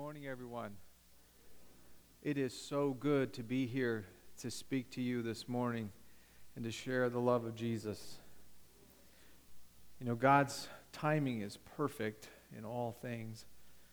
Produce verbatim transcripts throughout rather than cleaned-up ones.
morning, everyone. It is so good to be here to speak to you this morning and to share the love of Jesus. You know, God's timing is perfect in all things.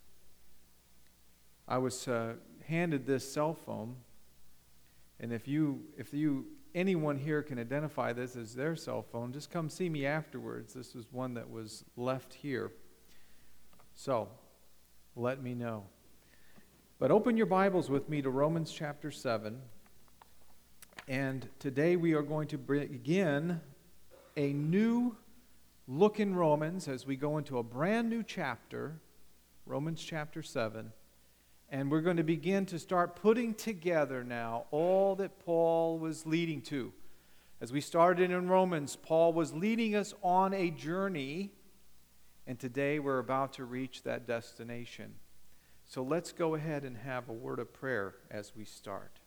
I was uh, handed this cell phone, and if you, if you, anyone here can identify this as their cell phone, just come see me afterwards. This was one that was left here. So, let me know. But open your Bibles with me to Romans chapter seven. And today we are going to begin a new look in Romans as we go into a brand new chapter, Romans chapter seven. And we're going to begin to start putting together now all that Paul was leading to. As we started in Romans, Paul was leading us on a journey, and today we're about to reach that destination. So let's go ahead and have a word of prayer as we start.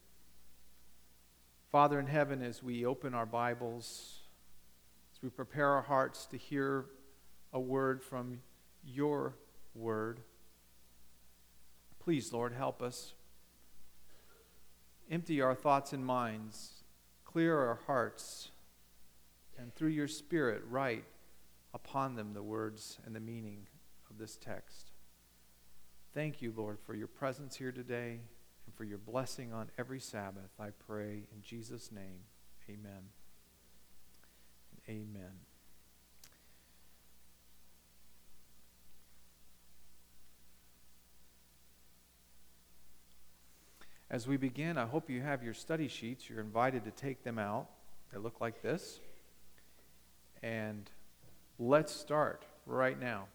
Father in heaven, as we open our Bibles, as we prepare our hearts to hear a word from your word, please, Lord, help us. Empty our thoughts and minds, clear our hearts, and through your Spirit, write upon them the words and the meaning of this text. Thank you, Lord, for your presence here today and for your blessing on every Sabbath. I pray in Jesus' name, amen. Amen. As we begin, I hope you have your study sheets. You're invited to take them out. They look like this. And let's start right now.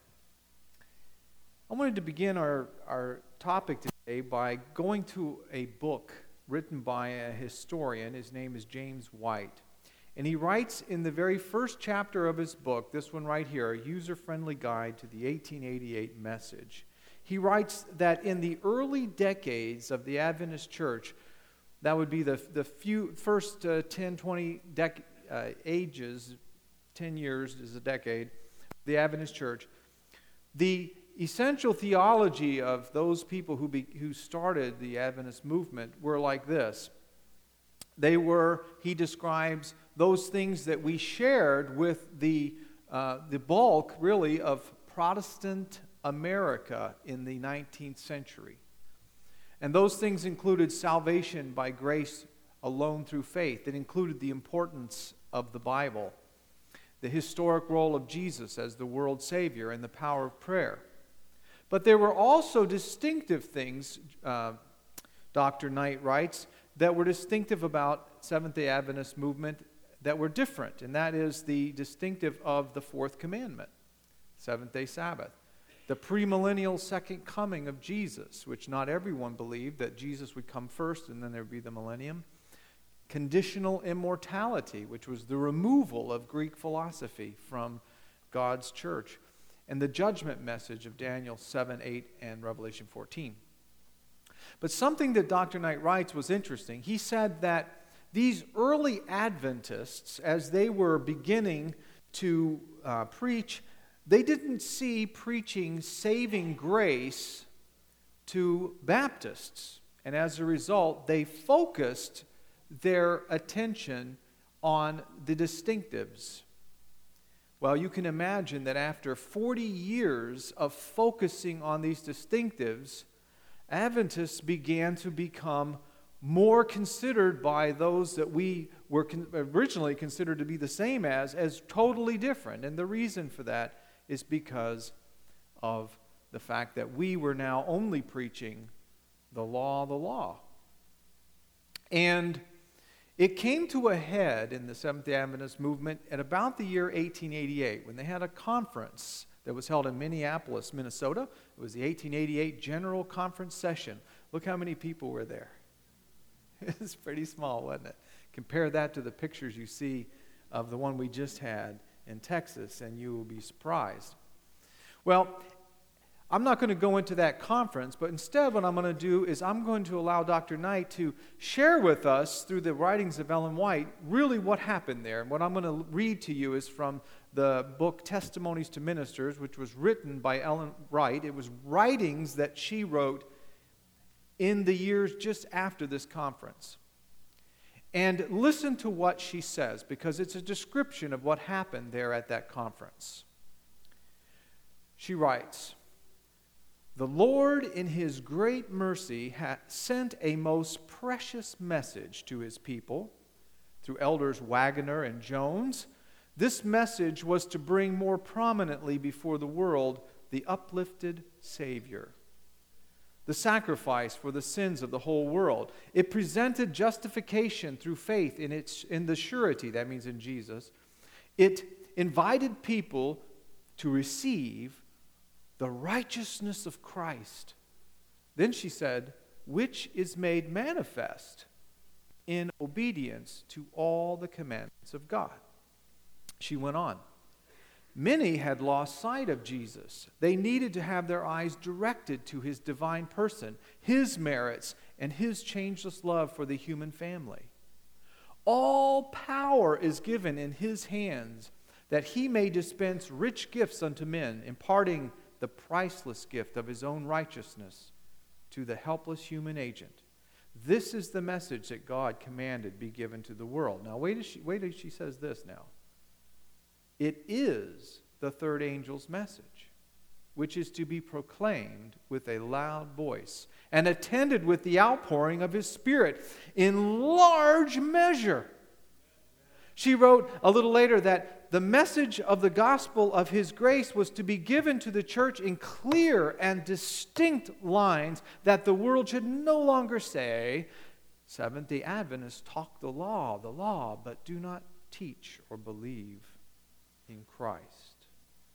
I wanted to begin our, our topic today by going to a book written by a historian. His name is James White. And he writes in the very first chapter of his book, this one right here, A User-Friendly Guide to the eighteen eighty-eight Message. He writes that in the early decades of the Adventist Church, that would be the, the few, first uh, ten, twenty dec- uh, ages, ten years is a decade, the Adventist Church, the essential theology of those people who be, who started the Adventist movement were like this. They were, he describes, those things that we shared with the uh, the bulk, really, of Protestant America in the nineteenth century. And those things included salvation by grace alone through faith. It included the importance of the Bible, the historic role of Jesus as the world Savior, and the power of prayer. But there were also distinctive things, uh, Doctor Knight writes, that were distinctive about Seventh-day Adventist movement that were different, and that is the distinctive of the fourth commandment, seventh-day Sabbath. The premillennial second coming of Jesus, which not everyone believed, that Jesus would come first and then there would be the millennium. Conditional immortality, which was the removal of Greek philosophy from God's church. And the judgment message of Daniel seven, eight, and Revelation fourteen. But something that Doctor Knight writes was interesting. He said that these early Adventists, as they were beginning to uh, preach, they didn't see preaching saving grace to Baptists. And as a result, they focused their attention on the distinctives. Well, you can imagine that after forty years of focusing on these distinctives, Adventists began to become more considered by those that we were con- originally considered to be the same as, as totally different. And the reason for that is because of the fact that we were now only preaching the law, the law. And it came to a head in the Seventh-day Adventist movement at about the year eighteen eighty-eight when they had a conference that was held in Minneapolis, Minnesota. It was the eighteen eighty-eight General Conference Session. Look how many people were there. It's pretty small, wasn't it? Compare that to the pictures you see of the one we just had in Texas, and you will be surprised. Well, I'm not going to go into that conference, but instead what I'm going to do is I'm going to allow Doctor Knight to share with us through the writings of Ellen White really what happened there. And what I'm going to read to you is from the book Testimonies to Ministers, which was written by Ellen White. It was writings that she wrote in the years just after this conference. And listen to what she says, because it's a description of what happened there at that conference. She writes, "The Lord, in His great mercy, ha- sent a most precious message to His people through elders Waggoner and Jones. This message was to bring more prominently before the world the uplifted Savior, the sacrifice for the sins of the whole world. It presented justification through faith in its in the surety, that means in Jesus. It invited people to receive the righteousness of Christ." Then she said, "which is made manifest in obedience to all the commandments of God." She went on, "Many had lost sight of Jesus. They needed to have their eyes directed to His divine person, His merits, and His changeless love for the human family. All power is given in His hands, that He may dispense rich gifts unto men, imparting the priceless gift of His own righteousness to the helpless human agent. This is the message that God commanded be given to the world." Now wait till she, wait till she says this now. "It is the third angel's message, which is to be proclaimed with a loud voice and attended with the outpouring of His Spirit in large measure." She wrote a little later that the message of the gospel of His grace was to be given to the church in clear and distinct lines, that the world should no longer say, "Seventh-day Adventists talk the law, the law, but do not teach or believe in Christ."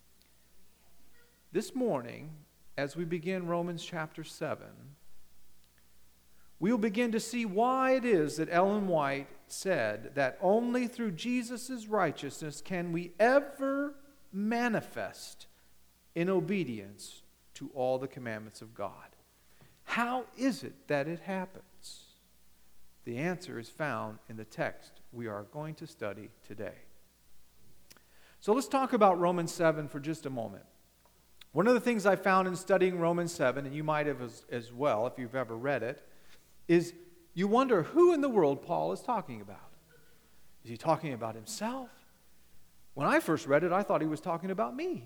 This morning, as we begin Romans chapter seven, we'll begin to see why it is that Ellen White said that only through Jesus' righteousness can we ever manifest in obedience to all the commandments of God. How is it that it happens? The answer is found in the text we are going to study today. So let's talk about Romans seven for just a moment. One of the things I found in studying Romans seven, and you might have as, as well if you've ever read it, is you wonder who in the world Paul is talking about. Is he talking about himself? When I first read it, I thought he was talking about me.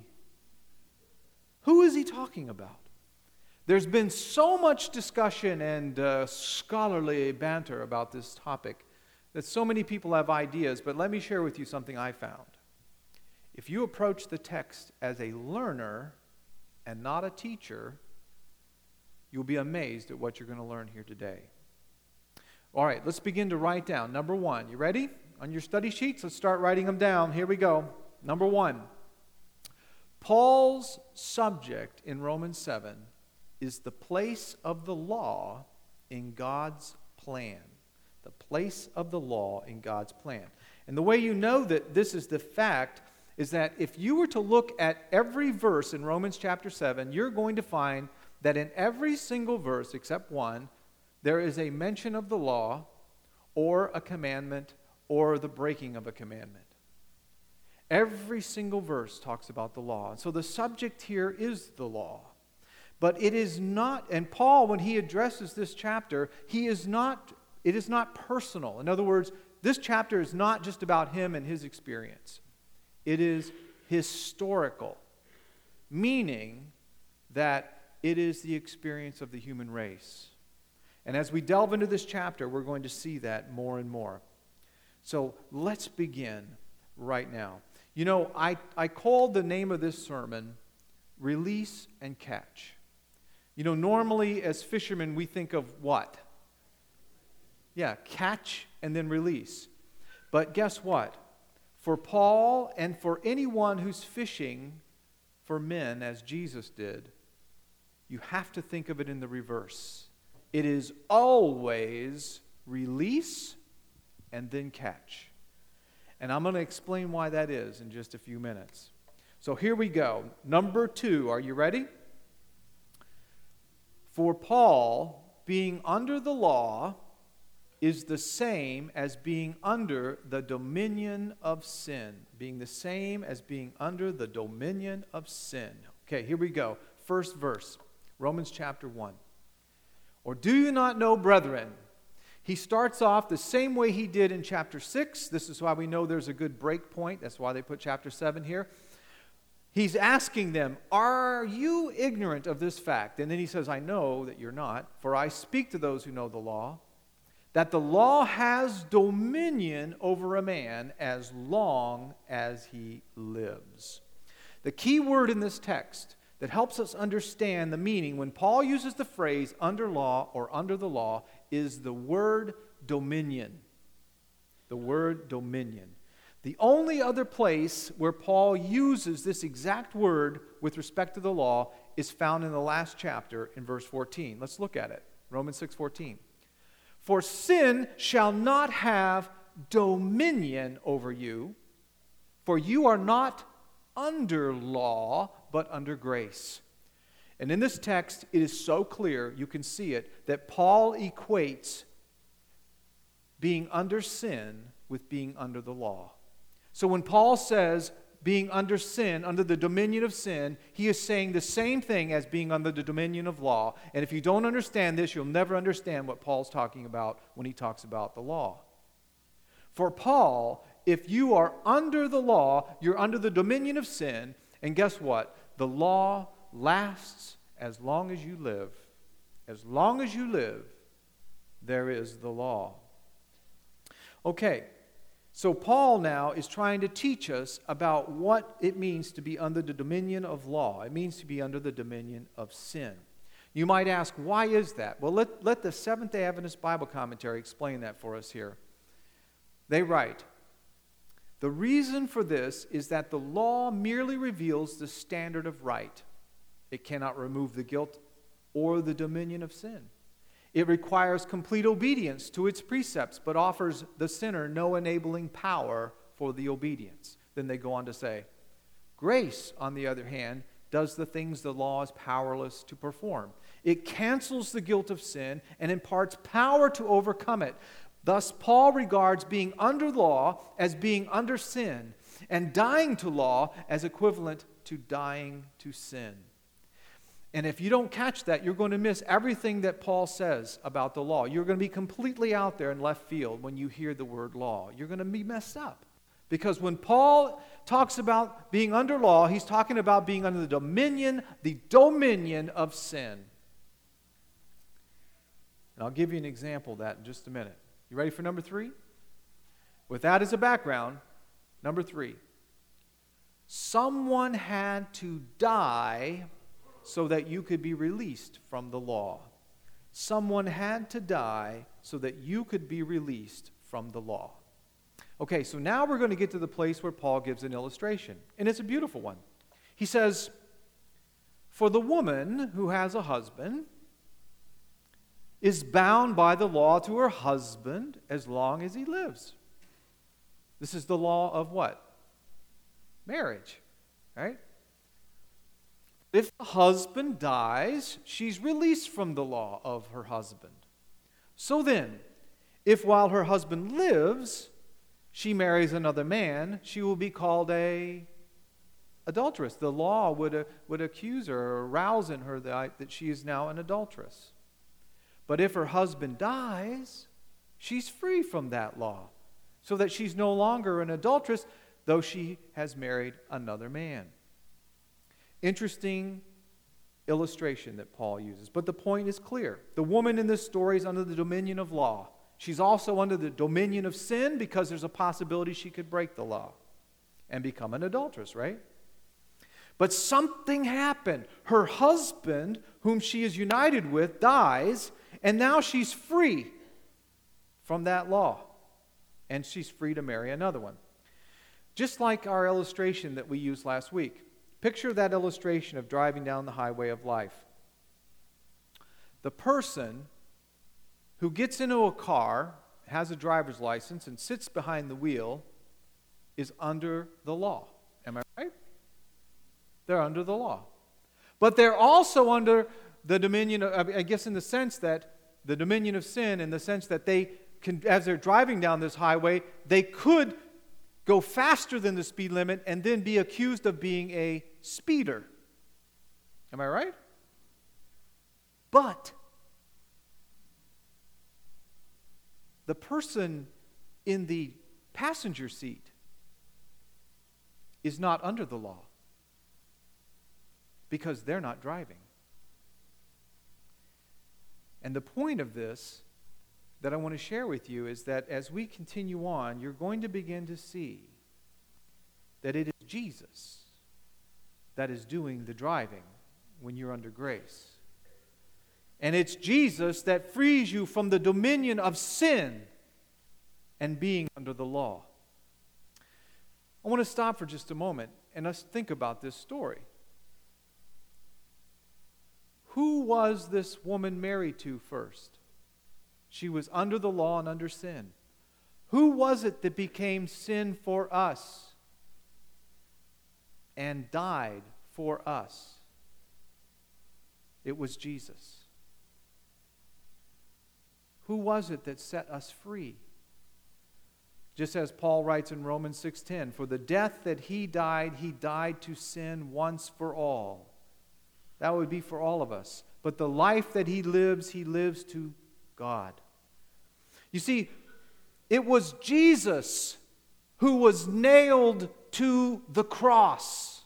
Who is he talking about? There's been so much discussion and uh, scholarly banter about this topic that so many people have ideas, but let me share with you something I found. If you approach the text as a learner and not a teacher, you'll be amazed at what you're going to learn here today. All right, let's begin to write down. Number one, you ready? On your study sheets, let's start writing them down. Here we go. Number one, Paul's subject in Romans seven is the place of the law in God's plan. The place of the law in God's plan. And the way you know that this is the fact is that if you were to look at every verse in Romans chapter seven, you're going to find that in every single verse except one, there is a mention of the law or a commandment or the breaking of a commandment. Every single verse talks about the law. And so the subject here is the law. But it is not, and Paul, when he addresses this chapter, he is not, it is not personal. In other words, this chapter is not just about him and his experience. It is historical, meaning that it is the experience of the human race. And as we delve into this chapter, we're going to see that more and more. So let's begin right now. You know, I, I called the name of this sermon, Release and Catch. You know, normally as fishermen, we think of what? Yeah, catch and then release. But guess what? For Paul and for anyone who's fishing for men, as Jesus did, you have to think of it in the reverse. It is always release and then catch. And I'm going to explain why that is in just a few minutes. So here we go. Number two, are you ready? For Paul, being under the law is the same as being under the dominion of sin. Being the same as being under the dominion of sin. Okay, here we go. First verse, Romans chapter one. Or do you not know, brethren? He starts off the same way he did in chapter six. This is why we know there's a good break point. That's why they put chapter seven here. He's asking them, are you ignorant of this fact? And then he says, I know that you're not, for I speak to those who know the law, that the law has dominion over a man as long as he lives. The key word in this text that helps us understand the meaning when Paul uses the phrase under law or under the law is the word dominion. The word dominion. The only other place where Paul uses this exact word with respect to the law is found in the last chapter in verse fourteen. Let's look at it. Romans six fourteen. For sin shall not have dominion over you, for you are not under law, but under grace. And in this text, it is so clear, you can see it, that Paul equates being under sin with being under the law. So when Paul says being under sin, under the dominion of sin, he is saying the same thing as being under the dominion of law. And if you don't understand this, you'll never understand what Paul's talking about when he talks about the law. For Paul, if you are under the law, you're under the dominion of sin, and guess what? The law lasts as long as you live. As long as you live, there is the law. Okay. So Paul now is trying to teach us about what it means to be under the dominion of law. It means to be under the dominion of sin. You might ask, why is that? Well, let, let the Seventh-day Adventist Bible Commentary explain that for us here. They write, the reason for this is that the law merely reveals the standard of right. It cannot remove the guilt or the dominion of sin. It requires complete obedience to its precepts, but offers the sinner no enabling power for the obedience. Then they go on to say, grace, on the other hand, does the things the law is powerless to perform. It cancels the guilt of sin and imparts power to overcome it. Thus, Paul regards being under law as being under sin, and dying to law as equivalent to dying to sin. And if you don't catch that, you're going to miss everything that Paul says about the law. You're going to be completely out there in left field when you hear the word law. You're going to be messed up. Because when Paul talks about being under law, he's talking about being under the dominion, the dominion of sin. And I'll give you an example of that in just a minute. You ready for number three? With that as a background, number three. Someone had to die so that you could be released from the law. Someone had to die so that you could be released from the law. Okay, so now we're going to get to the place where Paul gives an illustration, and it's a beautiful one. He says, for the woman who has a husband is bound by the law to her husband as long as he lives. This is the law of what? Marriage, right? If the husband dies, she's released from the law of her husband. So then, if while her husband lives, she marries another man, she will be called a adulteress. The law would, uh, would accuse her or arouse in her that, that she is now an adulteress. But if her husband dies, she's free from that law, so that she's no longer an adulteress, though she has married another man. Interesting illustration that Paul uses. But the point is clear. The woman in this story is under the dominion of law. She's also under the dominion of sin because there's a possibility she could break the law and become an adulteress, right? But something happened. Her husband, whom she is united with, dies, and now she's free from that law. And she's free to marry another one. Just like our illustration that we used last week. Picture that illustration of driving down the highway of life. The person who gets into a car, has a driver's license, and sits behind the wheel is under the law. Am I right? They're under the law. But they're also under the dominion of, I guess in the sense that the dominion of sin, in the sense that they can, as they're driving down this highway, they could go faster than the speed limit and then be accused of being a speeder. Am I right? But the person in the passenger seat is not under the law because they're not driving. And the point of this that I want to share with you is that as we continue on, you're going to begin to see that it is Jesus that is doing the driving when you're under grace. And it's Jesus that frees you from the dominion of sin and being under the law. I want to stop for just a moment and let's think about this story. Who was this woman married to first? She was under the law and under sin. Who was it that became sin for us and died for us? It was Jesus. Who was it that set us free? Just as Paul writes in Romans six ten, for the death that he died, he died to sin once for all. That would be for all of us. But the life that he lives, he lives to God. You see, it was Jesus who was nailed to the cross.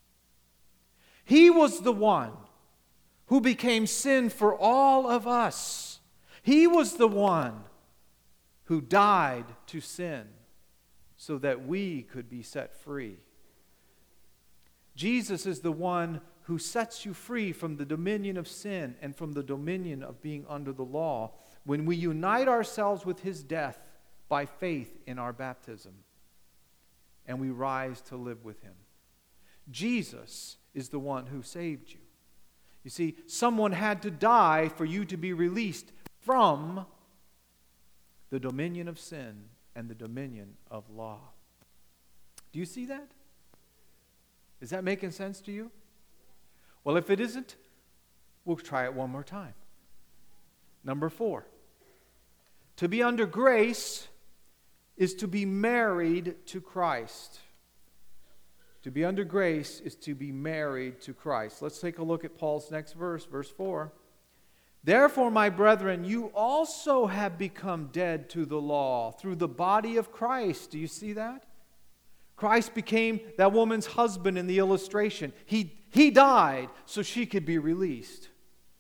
He was the one who became sin for all of us. He was the one who died to sin so that we could be set free. Jesus is the one who sets you free from the dominion of sin and from the dominion of being under the law when we unite ourselves with his death by faith in our baptism and we rise to live with him. Jesus is the one who saved you. You see, someone had to die for you to be released from the dominion of sin and the dominion of law. Do you see that? Is that making sense to you? Well, if it isn't, we'll try it one more time. Number four. To be under grace is to be married to Christ. To be under grace is to be married to Christ. Let's take a look at Paul's next verse, verse four. Therefore, my brethren, you also have become dead to the law through the body of Christ. Do you see that? Christ became that woman's husband in the illustration. He, he died so she could be released.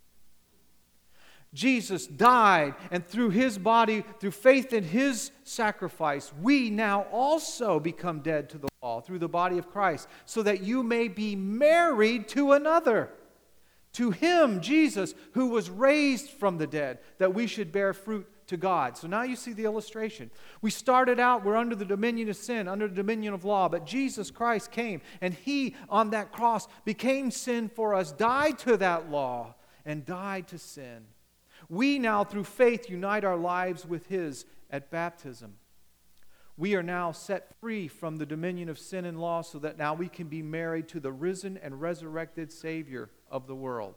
Jesus died, and through his body, through faith in his sacrifice, we now also become dead to the law through the body of Christ, so that you may be married to another. To him, Jesus, who was raised from the dead, that we should bear fruit to God. So now you see the illustration. We started out, we're under the dominion of sin, under the dominion of law, but Jesus Christ came, and he, on that cross, became sin for us, died to that law, and died to sin. We now, through faith, unite our lives with his at baptism. We are now set free from the dominion of sin and law so that now we can be married to the risen and resurrected Savior of the world.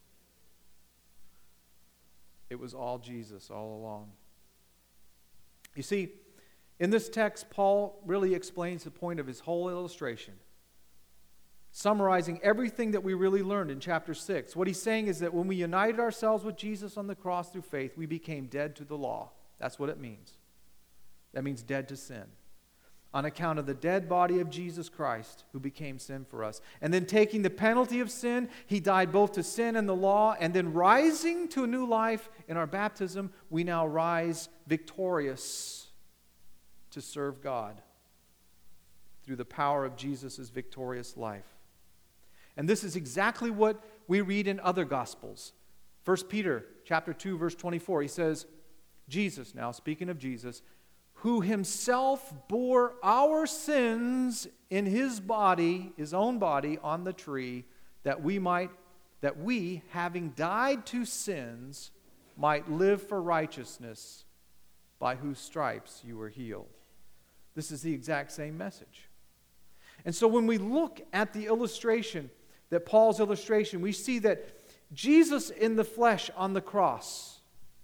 It was all Jesus all along. You see, in this text, Paul really explains the point of his whole illustration, summarizing everything that we really learned in chapter six. What he's saying is that when we united ourselves with Jesus on the cross through faith, we became dead to the law. That's what it means. That means dead to sin. On account of the dead body of Jesus Christ, who became sin for us. And then taking the penalty of sin, he died both to sin and the law. And then rising to a new life in our baptism, we now rise victorious to serve God through the power of Jesus' victorious life. And this is exactly what we read in other Gospels. First Peter chapter two, verse twenty-four, he says, Jesus, now speaking of Jesus, who himself bore our sins in his body, his own body, on the tree, that we might, that we, having died to sins, might live for righteousness, by whose stripes you were healed. This is the exact same message. And so when we look at the illustration, that Paul's illustration, we see that Jesus in the flesh on the cross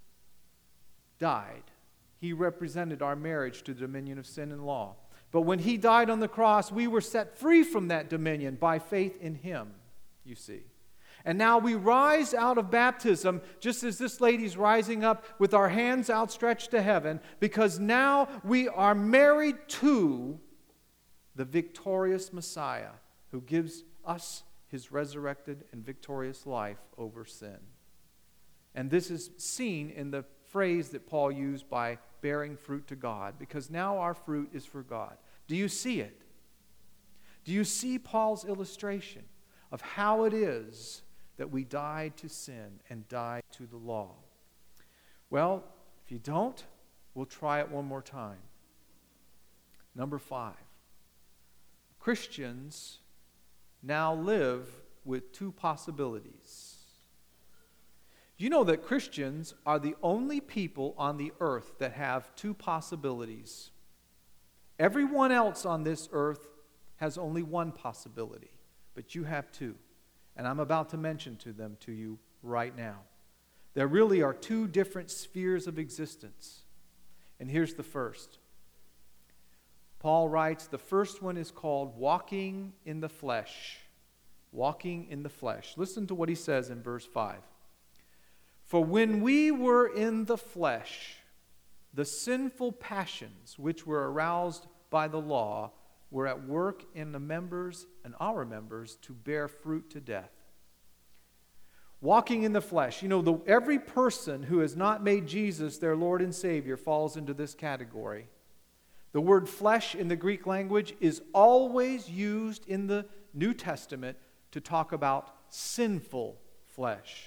died. He represented our marriage to the dominion of sin and law. But when he died on the cross, we were set free from that dominion by faith in him, you see. And now we rise out of baptism, just as this lady's rising up with our hands outstretched to heaven, because now we are married to the victorious Messiah who gives us his resurrected and victorious life over sin. And this is seen in the phrase that Paul used by bearing fruit to God, because now our fruit is for God. Do you see it? Do you see Paul's illustration of how it is that we died to sin and died to the law? Well, if you don't, we'll try it one more time. Number five. Christians now live with two possibilities. Do you know that Christians are the only people on the earth that have two possibilities? Everyone else on this earth has only one possibility, but you have two. And I'm about to mention to them to you right now. There really are two different spheres of existence. And here's the first. Paul writes, the first one is called walking in the flesh. Walking in the flesh. Listen to what he says in verse five. For when we were in the flesh, the sinful passions which were aroused by the law were at work in the members and our members to bear fruit to death. Walking in the flesh. You know, the, every person who has not made Jesus their Lord and Savior falls into this category. The word flesh in the Greek language is always used in the New Testament to talk about sinful flesh.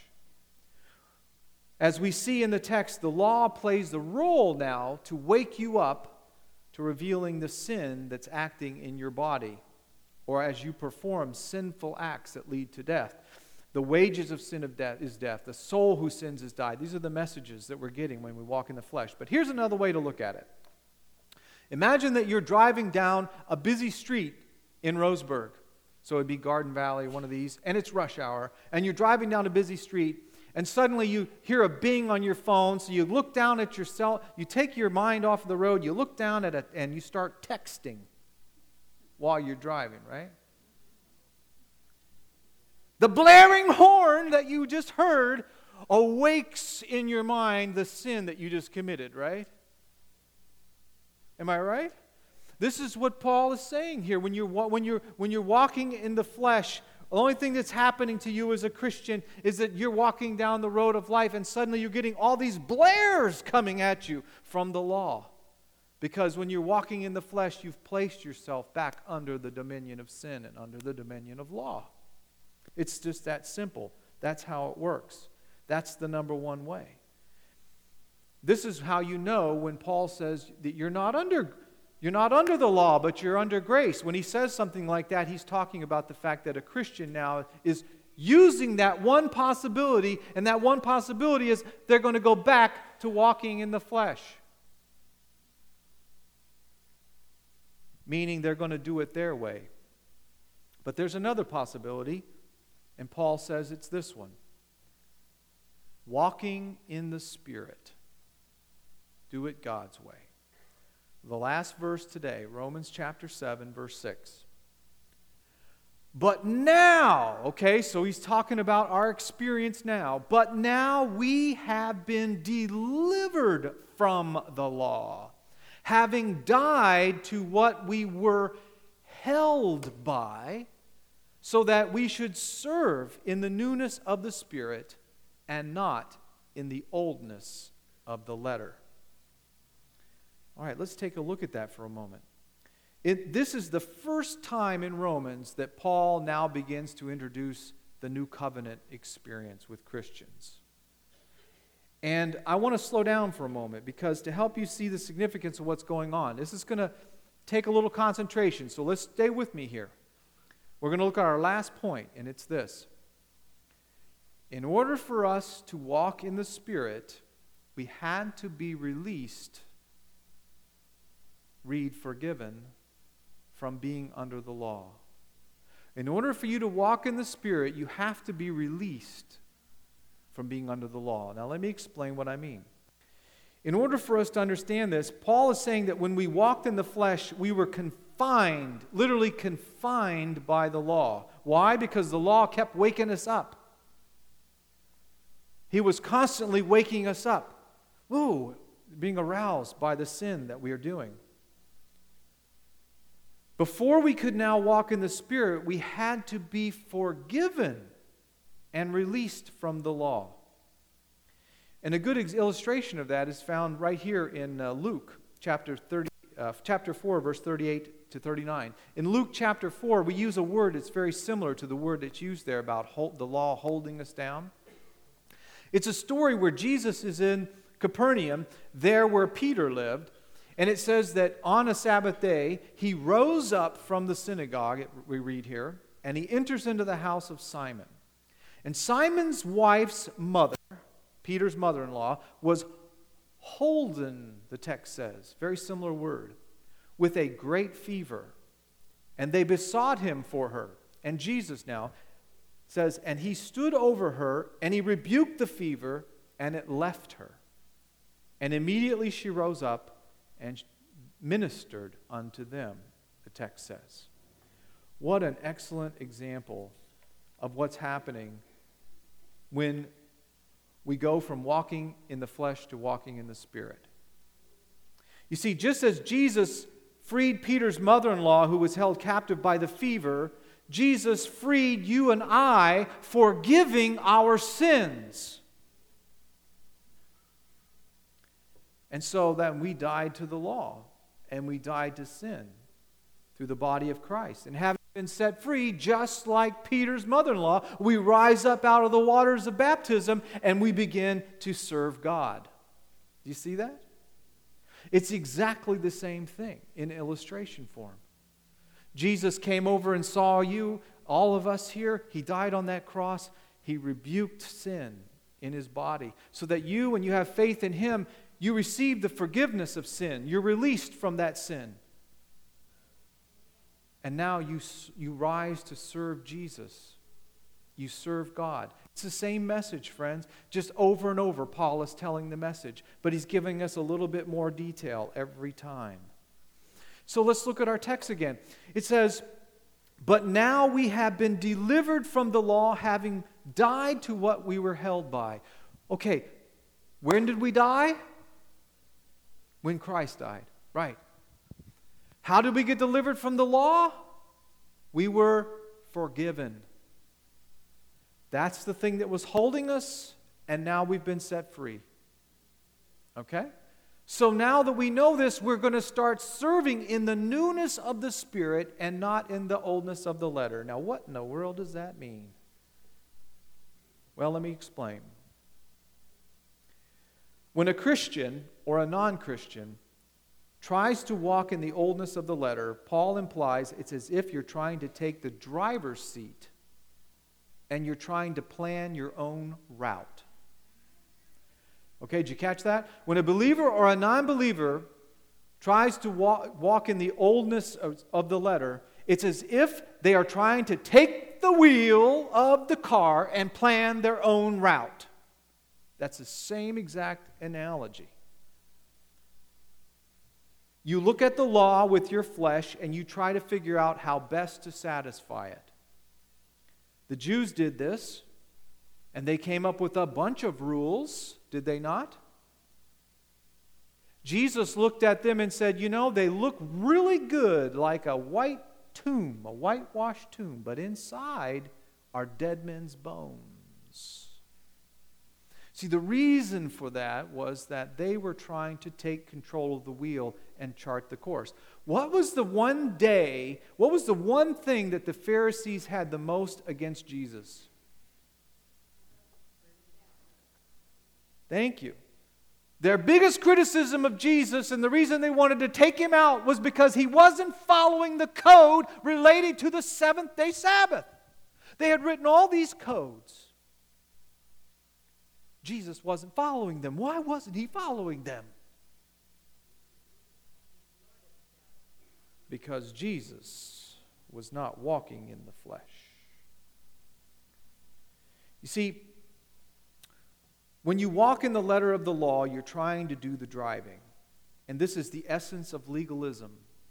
As we see in the text, the law plays the role now to wake you up to revealing the sin that's acting in your body, or as you perform sinful acts that lead to death. The wages of sin of death is death. The soul who sins is died. These are the messages that we're getting when we walk in the flesh. But here's another way to look at it. Imagine that you're driving down a busy street in Roseburg. So it'd be Garden Valley, one of these, and it's rush hour. And you're driving down a busy street, and suddenly you hear a bing on your phone, so you look down at your cell, you take your mind off the road, you look down at it, and you start texting while you're driving, right? The blaring horn that you just heard awakes in your mind the sin that you just committed, right? Am I right? This is what Paul is saying here. When you're, when you're, when you're walking in the flesh, the only thing that's happening to you as a Christian is that you're walking down the road of life and suddenly you're getting all these blares coming at you from the law. Because when you're walking in the flesh, you've placed yourself back under the dominion of sin and under the dominion of law. It's just that simple. That's how it works. That's the number one way. This is how you know when Paul says that you're not under You're not under the law, but you're under grace. When he says something like that, he's talking about the fact that a Christian now is using that one possibility, and that one possibility is they're going to go back to walking in the flesh. Meaning they're going to do it their way. But there's another possibility, and Paul says it's this one. Walking in the Spirit. Do it God's way. The last verse today, Romans chapter seven, verse six. But now, okay, so he's talking about our experience now. But now we have been delivered from the law, having died to what we were held by, so that we should serve in the newness of the Spirit and not in the oldness of the letter. All right, let's take a look at that for a moment. It, this is the first time in Romans that Paul now begins to introduce the new covenant experience with Christians. And I want to slow down for a moment because to help you see the significance of what's going on, this is going to take a little concentration. So let's stay with me here. We're going to look at our last point, and it's this. In order for us to walk in the Spirit, we had to be released, read forgiven, from being under the law. In order for you to walk in the Spirit, you have to be released from being under the law. Now let me explain what I mean. In order for us to understand this, Paul is saying that when we walked in the flesh, we were confined, literally confined by the law. Why? Because the law kept waking us up. He was constantly waking us up. Ooh, being aroused by the sin that we are doing. Before we could now walk in the Spirit, we had to be forgiven and released from the law. And a good illustration of that is found right here in uh, Luke chapter thirty, uh, chapter four, verse thirty-eight to thirty-nine. In Luke chapter four, we use a word that's very similar to the word that's used there about hold, the law holding us down. It's a story where Jesus is in Capernaum, there where Peter lived, and it says that on a Sabbath day, he rose up from the synagogue, we read here, and he enters into the house of Simon. And Simon's wife's mother, Peter's mother-in-law, was holden, the text says, very similar word, with a great fever. And they besought him for her. And Jesus now says, and he stood over her, and he rebuked the fever, and it left her. And immediately she rose up and ministered unto them, the text says. What an excellent example of what's happening when we go from walking in the flesh to walking in the Spirit. You see, just as Jesus freed Peter's mother-in-law who was held captive by the fever, Jesus freed you and I, forgiving our sins. And so then we died to the law, and we died to sin through the body of Christ. And having been set free, just like Peter's mother-in-law, we rise up out of the waters of baptism, and we begin to serve God. Do you see that? It's exactly the same thing in illustration form. Jesus came over and saw you, all of us here. He died on that cross. He rebuked sin in his body so that you, when you have faith in him, you receive the forgiveness of sin. You're released from that sin. And now you, you rise to serve Jesus. You serve God. It's the same message, friends. Just over and over, Paul is telling the message. But he's giving us a little bit more detail every time. So let's look at our text again. It says, but now we have been delivered from the law, having died to what we were held by. Okay, when did we die? When Christ died. Right. How did we get delivered from the law? We were forgiven. That's the thing that was holding us, and now we've been set free. Okay? So now that we know this, we're going to start serving in the newness of the Spirit and not in the oldness of the letter. Now, what in the world does that mean? Well, let me explain. When a Christian or a non-Christian tries to walk in the oldness of the letter, Paul implies it's as if you're trying to take the driver's seat and you're trying to plan your own route. Okay, did you catch that? When a believer or a non-believer tries to walk, walk in the oldness of, of the letter, it's as if they are trying to take the wheel of the car and plan their own route. That's the same exact analogy. You look at the law with your flesh and you try to figure out how best to satisfy it. The Jews did this, and they came up with a bunch of rules, did they not? Jesus looked at them and said, you know, they look really good, like a white tomb, a whitewashed tomb, but inside are dead men's bones. See, the reason for that was that they were trying to take control of the wheel and chart the course. What was the one day, what was the one thing that the Pharisees had the most against Jesus? Thank you. Their biggest criticism of Jesus, and the reason they wanted to take him out, was because he wasn't following the code related to the seventh day Sabbath. They had written all these codes. Jesus wasn't following them. Why wasn't he following them? Because Jesus was not walking in the flesh. You see, When you walk in the letter of the law, you're trying to do the driving. And this is the essence of legalism.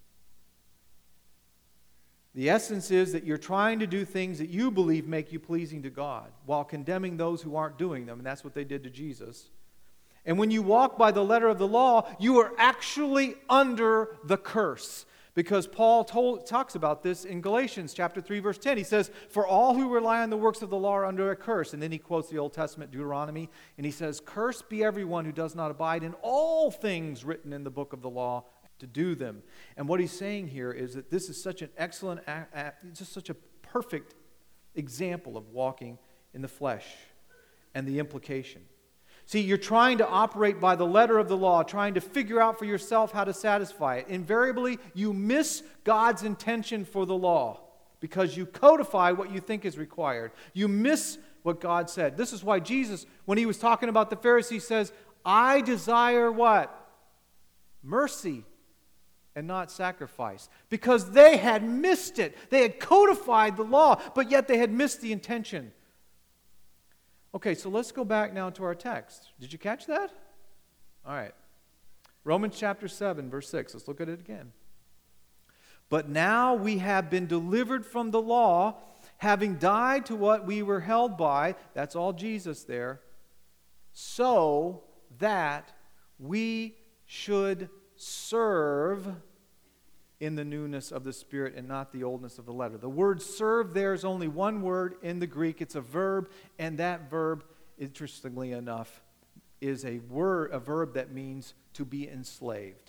The essence is that you're trying to do things that you believe make you pleasing to God while condemning those who aren't doing them. And that's what they did to Jesus. And when you walk by the letter of the law, you are actually under the curse. Because Paul told, talks about this in Galatians chapter three, verse ten. He says, "For all who rely on the works of the law are under a curse." And then he quotes the Old Testament Deuteronomy. And he says, "Cursed be everyone who does not abide in all things written in the book of the law to do them." And what he's saying here is that this is such an excellent, just such a perfect example of walking in the flesh and the implication. See, you're trying to operate by the letter of the law, trying to figure out for yourself how to satisfy it. Invariably, you miss God's intention for the law because you codify what you think is required. You miss what God said. This is why Jesus, when he was talking about the Pharisees, says, "I desire" what? Mercy and not sacrifice. Because they had missed it. They had codified the law, but yet they had missed the intention. Okay, so let's go back now to our text. Did you catch that? All right. Romans chapter seven, verse six. Let's look at it again. "But now we have been delivered from the law, having died to what we were held by," that's all Jesus there, "so that we should serve in the newness of the Spirit and not the oldness of the letter." The word serve there is only one word in the Greek. It's a verb, and that verb, interestingly enough, is a word, a verb that means to be enslaved.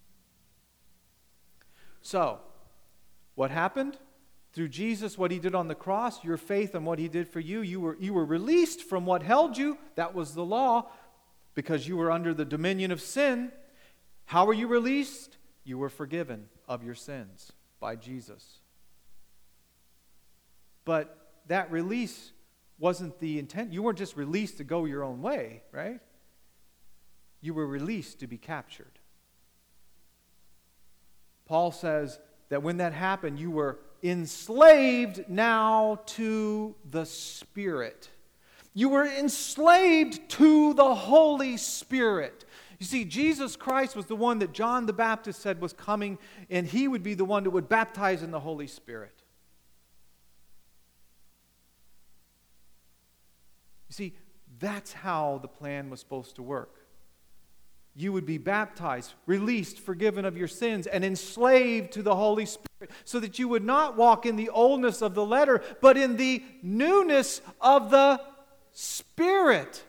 So, what happened? Through Jesus, what he did on the cross, your faith and what he did for you, you were, you were released from what held you. That was the law, because you were under the dominion of sin. How were you released? You were forgiven of your sins by Jesus. But that release wasn't the intent. You weren't just released to go your own way, right? You were released to be captured. Paul says that when that happened, you were enslaved now to the Spirit. You were enslaved to the Holy Spirit. You see, Jesus Christ was the one that John the Baptist said was coming, and he would be the one that would baptize in the Holy Spirit. You see, that's how the plan was supposed to work. You would be baptized, released, forgiven of your sins, and enslaved to the Holy Spirit, so that you would not walk in the oldness of the letter, but in the newness of the Spirit.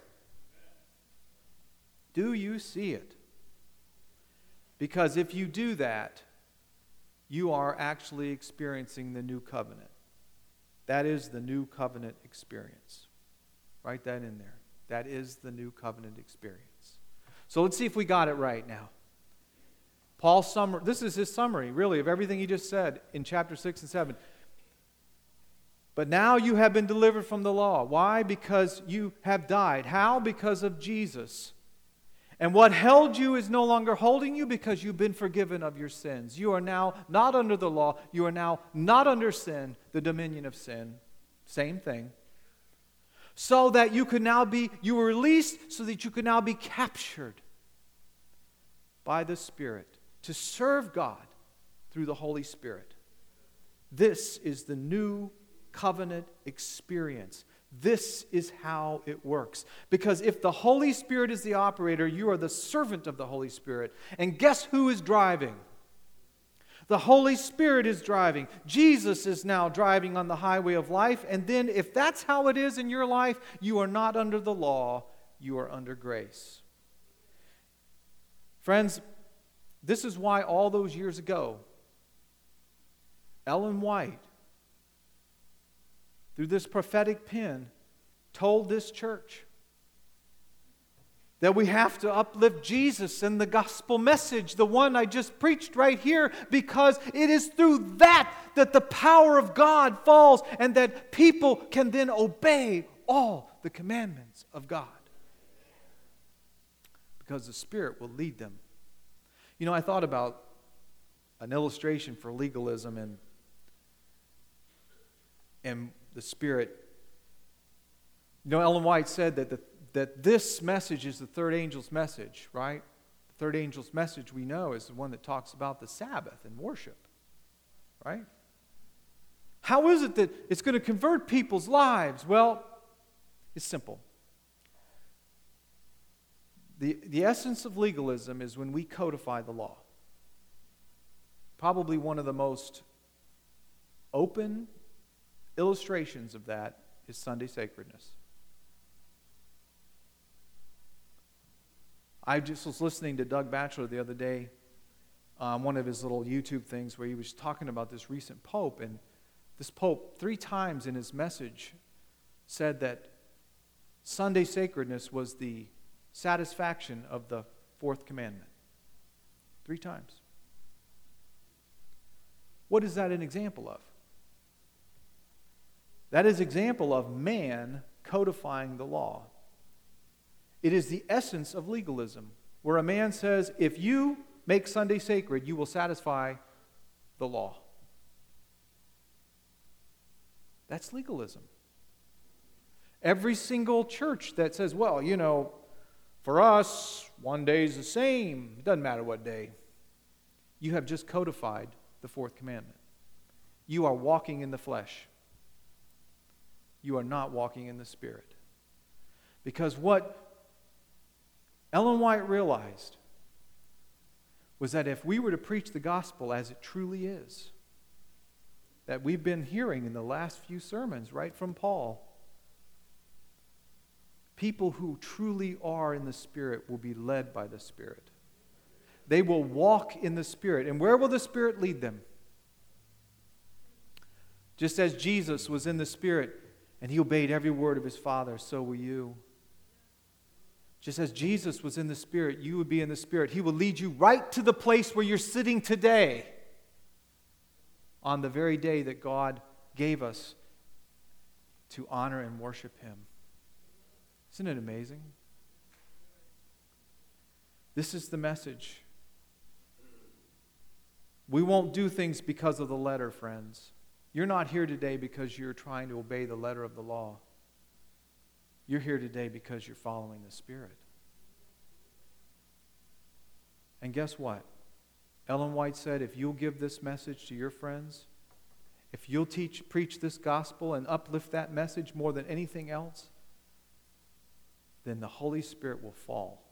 Do you see it? Because if you do that, you are actually experiencing the new covenant. That is the new covenant experience. Write that in there. That is the new covenant experience. So let's see if we got it right now. Paul's summary, this is his summary, really, of everything he just said in chapter six and seven. "But now you have been delivered from the law." Why? Because you have died. How? Because of Jesus. "And what held you is no longer holding you, because you've been forgiven of your sins." You are now not under the law. You are now not under sin, the dominion of sin. Same thing. "So that you could now be, you were released so that you could now be captured by the Spirit to serve God through the Holy Spirit." This is the new covenant experience. This is how it works. Because if the Holy Spirit is the operator, you are the servant of the Holy Spirit. And guess who is driving? The Holy Spirit is driving. Jesus is now driving on the highway of life. And then if that's how it is in your life, you are not under the law, you are under grace. Friends, this is why all those years ago, Ellen White, through this prophetic pen, told this church that we have to uplift Jesus and the gospel message, the one I just preached right here, because it is through that that the power of God falls and that people can then obey all the commandments of God. Because the Spirit will lead them. You know, I thought about an illustration for legalism and and the Spirit. You know, Ellen White said that the, that this message is the third angel's message, right? The third angel's message we know is the one that talks about the Sabbath and worship, right? How is it that it's going to convert people's lives? Well, it's simple. The, the essence of legalism is when we codify the law. Probably one of the most open illustrations of that is Sunday sacredness. I just was listening to Doug Batchelor the other day on one of his little YouTube things where he was talking about this recent pope, and this pope three times in his message said that Sunday sacredness was the satisfaction of the fourth commandment. Three times. What is that an example of? That is an example of man codifying the law. It is the essence of legalism, where a man says, if you make Sunday sacred, you will satisfy the law. That's legalism. Every single church that says, well, you know, for us, one day is the same. It doesn't matter what day. You have just codified the fourth commandment. You are walking in the flesh. You are not walking in the Spirit. Because what Ellen White realized was that if we were to preach the gospel as it truly is, that we've been hearing in the last few sermons right from Paul, people who truly are in the Spirit will be led by the Spirit. They will walk in the Spirit. And where will the Spirit lead them? Just as Jesus was in the Spirit and he obeyed every word of his Father, so will you. Just as Jesus was in the Spirit, you would be in the Spirit. He will lead you right to the place where you're sitting today, on the very day that God gave us to honor and worship him. Isn't it amazing? This is the message. We won't do things because of the letter, friends. You're not here today because you're trying to obey the letter of the law. You're here today because you're following the Spirit. And guess what? Ellen White said, if you'll give this message to your friends, if you'll teach, preach this gospel and uplift that message more than anything else, then the Holy Spirit will fall.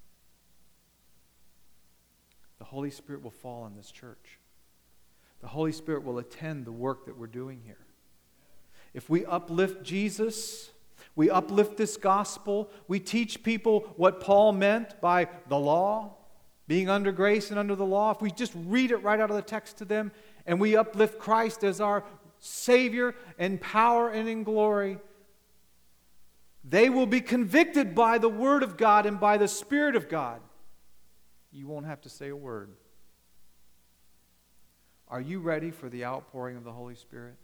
The Holy Spirit will fall on this church. The Holy Spirit will attend the work that we're doing here. If we uplift Jesus, we uplift this gospel, we teach people what Paul meant by the law, being under grace and under the law. If we just read it right out of the text to them, and we uplift Christ as our Savior in power and in glory, they will be convicted by the Word of God and by the Spirit of God. You won't have to say a word. Are you ready for the outpouring of the Holy Spirit?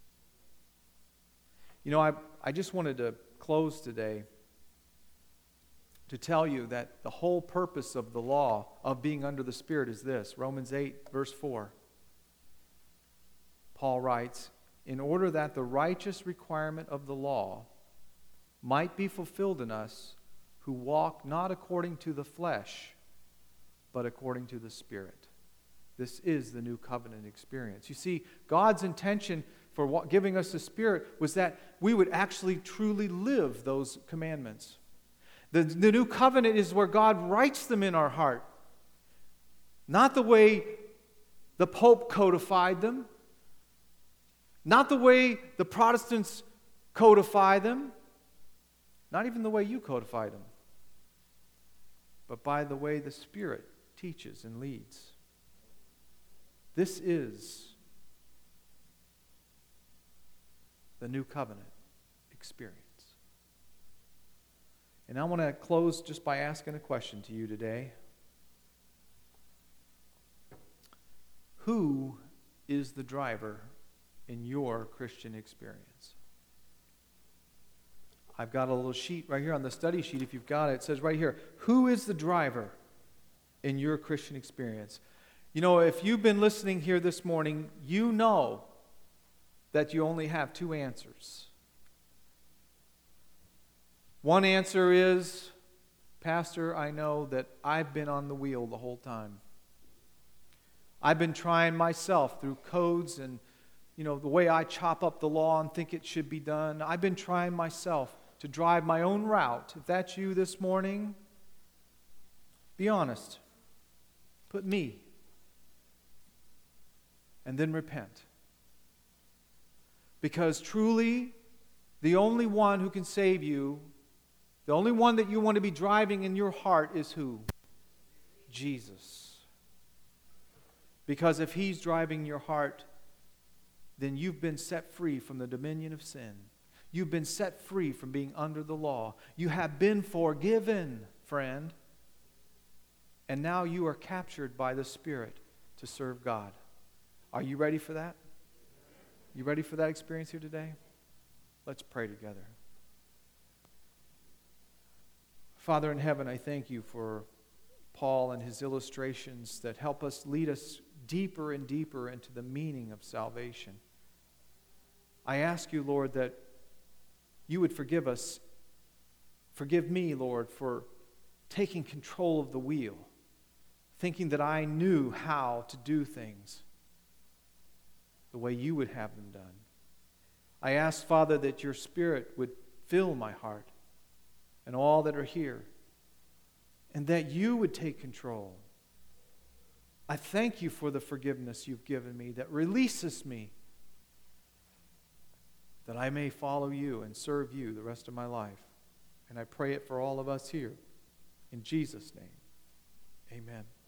You know, I, I just wanted to close today to tell you that the whole purpose of the law of being under the Spirit is this. Romans eight, verse four. Paul writes, in order that the righteous requirement of the law might be fulfilled in us who walk not according to the flesh, but according to the Spirit. This is the new covenant experience. You see, God's intention for giving us the Spirit was that we would actually truly live those commandments. The, the new covenant is where God writes them in our heart. Not the way the Pope codified them. Not the way the Protestants codify them. Not even the way you codified them. But by the way the Spirit teaches and leads. This is the new covenant experience. And I want to close just by asking a question to you today. Who is the driver in your Christian experience? I've got a little sheet right here on the study sheet. If you've got it, it says right here, who is the driver in your Christian experience? You know, if you've been listening here this morning, you know that you only have two answers. One answer is, Pastor, I know that I've been on the wheel the whole time. I've been trying myself through codes and, you know, the way I chop up the law and think it should be done. I've been trying myself to drive my own route. If that's you this morning, be honest. Put me. And then repent. Because truly, the only one who can save you, the only one that you want to be driving in your heart is who? Jesus. Because if He's driving your heart, then you've been set free from the dominion of sin. You've been set free from being under the law. You have been forgiven, friend. And now you are captured by the Spirit to serve God. Are you ready for that? You ready for that experience here today? Let's pray together. Father in heaven, I thank you for Paul and his illustrations that help us lead us deeper and deeper into the meaning of salvation. I ask you, Lord, that you would forgive us. Forgive me, Lord, for taking control of the wheel, thinking that I knew how to do things the way you would have them done. I ask, Father, that your Spirit would fill my heart and all that are here, and that you would take control. I thank you for the forgiveness you've given me that releases me, that I may follow you and serve you the rest of my life. And I pray it for all of us here. In Jesus' name, amen.